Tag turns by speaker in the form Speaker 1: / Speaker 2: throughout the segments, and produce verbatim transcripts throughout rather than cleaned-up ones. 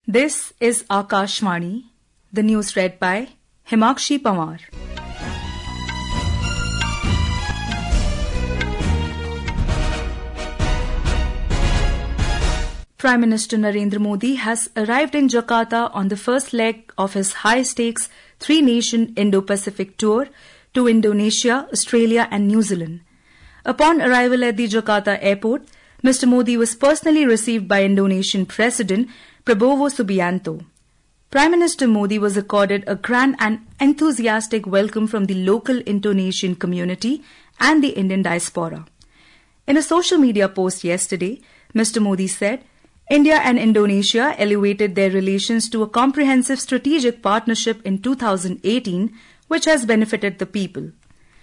Speaker 1: This is Akashvani, the news read by Himakshi Pamar. Prime Minister Narendra Modi has arrived in Jakarta on the first leg of his high-stakes three-nation Indo-Pacific tour to Indonesia, Australia and New Zealand. Upon arrival at the Jakarta airport, Mister Modi was personally received by Indonesian President Prabowo Subianto. Prime Minister Modi was accorded a grand and enthusiastic welcome from the local Indonesian community and the Indian diaspora. In a social media post yesterday, Mister Modi said, India and Indonesia elevated their relations to a comprehensive strategic partnership in two thousand eighteen, which has benefited the people.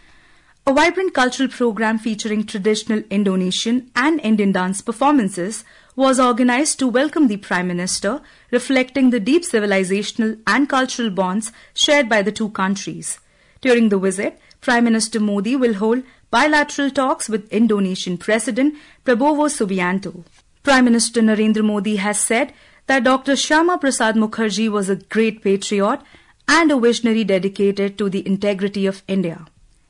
Speaker 1: A vibrant cultural program featuring traditional Indonesian and Indian dance performances was organized to welcome the Prime Minister, reflecting the deep civilizational and cultural bonds shared by the two countries. During the visit, Prime Minister Modi will hold bilateral talks with Indonesian President Prabowo Subianto. Prime Minister Narendra Modi has said that Doctor Shyama Prasad Mukherjee was a great patriot and a visionary dedicated to the integrity of India.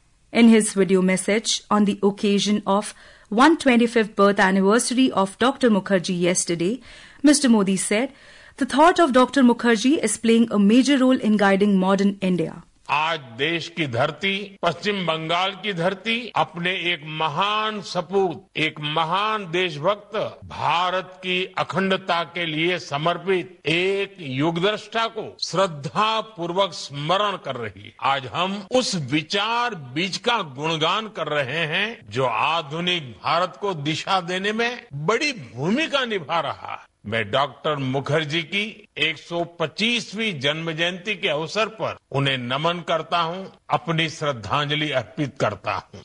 Speaker 1: In his video message on the occasion of one hundred twenty-fifth birth anniversary of Doctor Mukherjee yesterday, Mister Modi said, the thought of Doctor Mukherjee is playing a major role in guiding modern India.
Speaker 2: आज देश की धरती, पश्चिम बंगाल की धरती अपने एक महान सपूत, एक महान देशभक्त, भारत की अखंडता के लिए समर्पित एक युगदृष्टा को श्रद्धा पूर्वक स्मरण कर रही है। आज हम उस विचार बीज का गुणगान कर रहे हैं जो आधुनिक भारत को दिशा देने में बड़ी भूमिका निभा रहा है। मैं डॉक्टर मुखर्जी की एक सौ पच्चीसवीं जन्म जयंती के अवसर पर उन्हें नमन करता हूं, अपनी श्रद्धांजलि अर्पित करता हूं।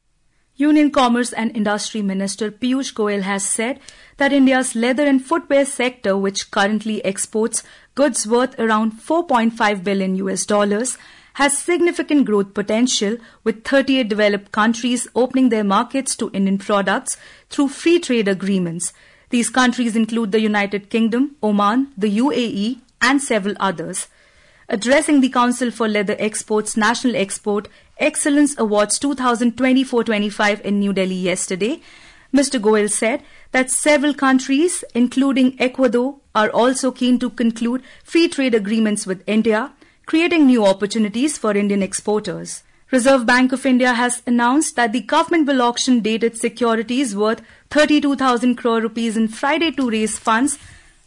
Speaker 1: Union Commerce and Industry Minister Piyush Goyal has said that India's leather and footwear sector, which currently exports goods worth around four point five billion U S dollars, has significant growth potential, with thirty-eight developed countries opening their markets to Indian products through free trade agreements. These countries include the United Kingdom, Oman, the U A E and several others. Addressing the Council for Leather Exports National Export Excellence Awards twenty twenty-four twenty-five in New Delhi yesterday, Mister Goyal said that several countries, including Ecuador, are also keen to conclude free trade agreements with India, creating new opportunities for Indian exporters. Reserve Bank of India has announced that the government will auction dated securities worth thirty-two thousand crore rupees on Friday to raise funds.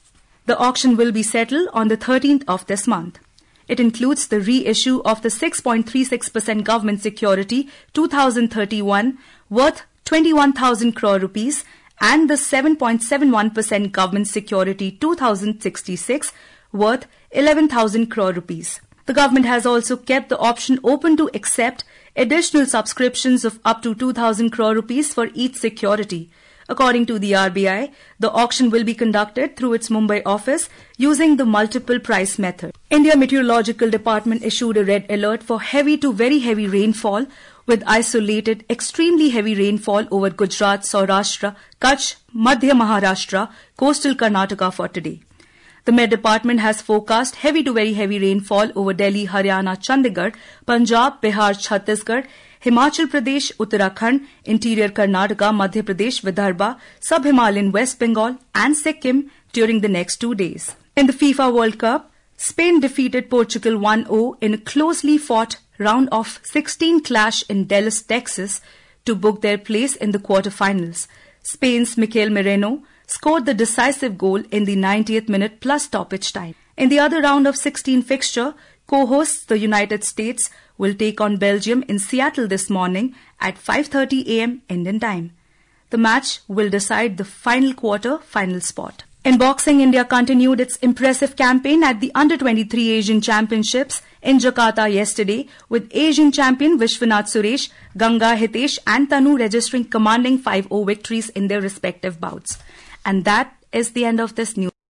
Speaker 1: The auction will be settled on the thirteenth of this month. It includes the reissue of the six point three six percent government security two thousand thirty-one worth twenty-one thousand crore rupees and the seven point seven one percent government security two thousand sixty-six worth eleven thousand crore rupees. The government has also kept the option open to accept additional subscriptions of up to two thousand crore rupees for each security. According to the R B I, the auction will be conducted through its Mumbai office using the multiple price method. India Meteorological Department issued a red alert for heavy to very heavy rainfall, with isolated extremely heavy rainfall over Gujarat, Saurashtra, Kutch, Madhya Maharashtra, coastal Karnataka for today. The Met Department has forecast heavy to very heavy rainfall over Delhi, Haryana, Chandigarh, Punjab, Bihar, Chhattisgarh, Himachal Pradesh, Uttarakhand, Interior Karnataka, Madhya Pradesh, Vidarbha, Sub-Himalayan West Bengal and Sikkim during the next two days. In the FIFA World Cup, Spain defeated Portugal one nil in a closely fought round of sixteen clash in Dallas, Texas to book their place in the quarterfinals. Spain's Mikel Merino scored the decisive goal in the ninetieth minute plus stoppage time. In the other round of sixteen fixture, co-hosts the United States will take on Belgium in Seattle this morning at five thirty a m Indian time. The match will decide the final quarter final spot. In boxing, India continued its impressive campaign at the under twenty-three Asian Championships in Jakarta yesterday, with Asian champion Vishwanath Suresh, Ganga Hitesh and Tanu registering commanding five nil victories in their respective bouts. And that is the end of this news.